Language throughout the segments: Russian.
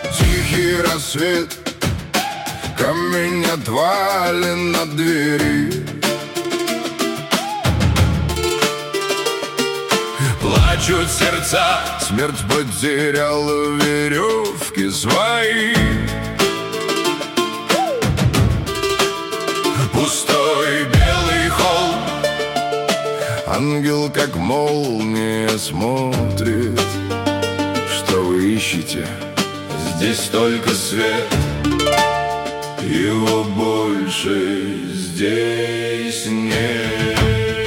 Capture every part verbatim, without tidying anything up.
Тихий рассвет, камень отвален на двери. Плачут сердца, смерть потеряла веревки свои. Пустой белый холл, ангел как молния смотрит. Что вы ищете? Здесь только свет, его больше здесь нет.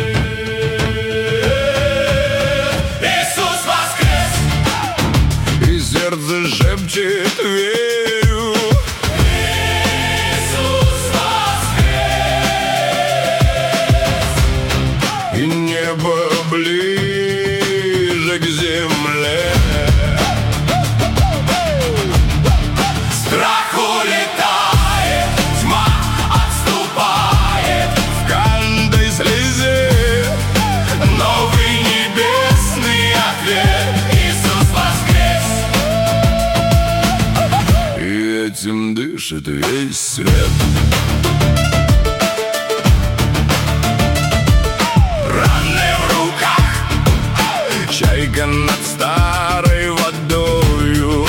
Иисус воскрес, и сердце шепчет: верю. Иисус воскрес, и небо ближе к земле. Страх улетает, тьма отступает, в каждой слезе новый небесный ответ. Иисус воскрес, и этим дышит весь свет. Раны в руках, чайка над старой водою.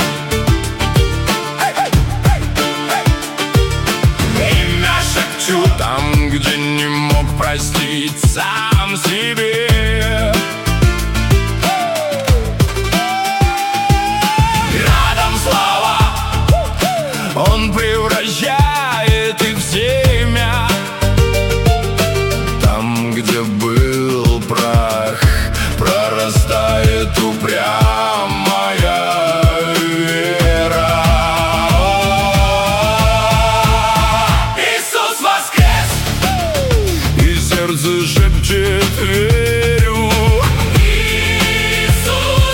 Там, где не мог простить сам себе. Рядом слова, он превращает их в семя. Там, где был прах, прорастает упрямая вера. Сердце шепчет: верю. Иисус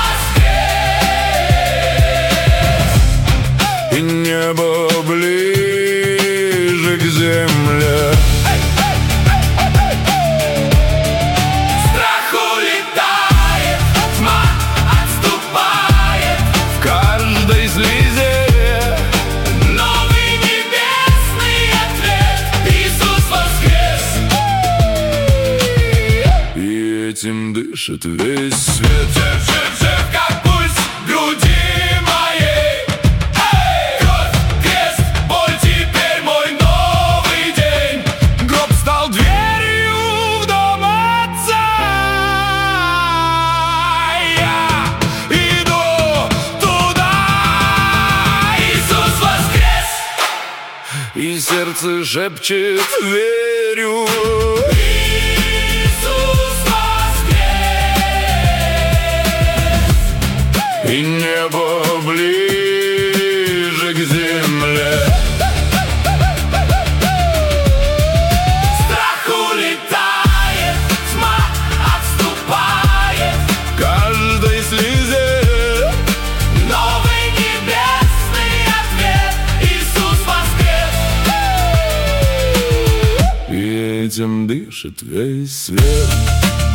воскрес, и небо ближе к земле. Страх улетает, тьма отступает, в каждой слезе новый небесный ответ. Иисус воскрес, этим дышит весь свет. Жив, жив, жив, как пульс в груди моей. Эй! Кровь, крест, боль, теперь мой новый день. Гроб стал дверью в дом Отца. Я иду туда. Иисус воскрес, и сердце шепчет: верю. И небо ближе к земле. Страх улетает, тьма отступает, в каждой слезе новый небесный ответ. Иисус воскрес, и этим дышит весь свет.